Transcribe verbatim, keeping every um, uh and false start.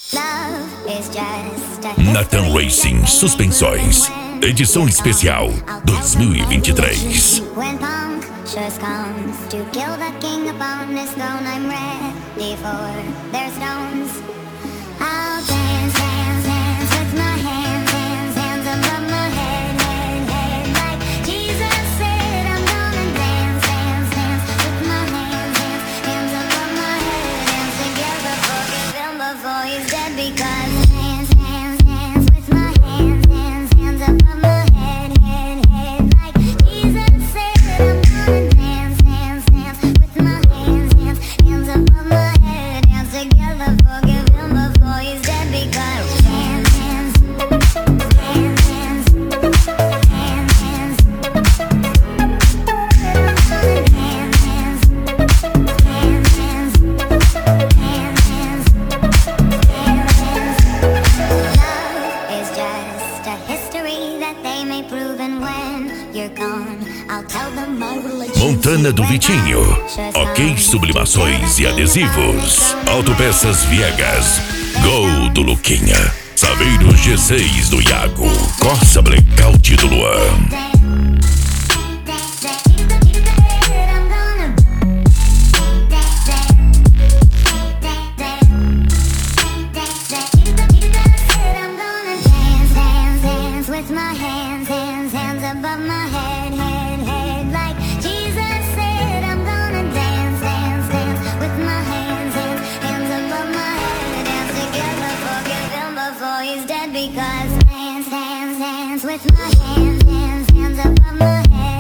Nathan Racing Suspensões, edição especial dois mil e vinte e três. When punctures comes to kill the king upon his throne, I'm ready for their stones. I'll dance, dance, dance with my hands, hands, hands above my head, head, head. Like Jesus said, I'm gonna dance, dance, dance with my hands, hands, hands above my head. Dance together, forgive him before he's dead, because hands, hands, hands with my hands, hands, hands above my head, head, head. Like Jesus said, I'm gonna dance, dance, dance with my hands, hands, hands above my head. Dance together, forgive him before he's dead, because hands, hands, hands, hands, hands, hands, hands, Love is just a history that they may prove, and when you're gone, I'll tell them my religion. Montana do Vitinho, ok, sublimações e adesivos. Autopeças Viegas, Gol do Luquinha, Saveiros G seis do Iago, Corsa Blackout do Luan. With my hands, hands, hands above my head, head, head. Like Jesus said, I'm gonna dance, dance, dance with my hands, hands, hands above my head. Dance together, forgive him before he's dead, because hands, hands, hands with my hands, hands, hands above my head.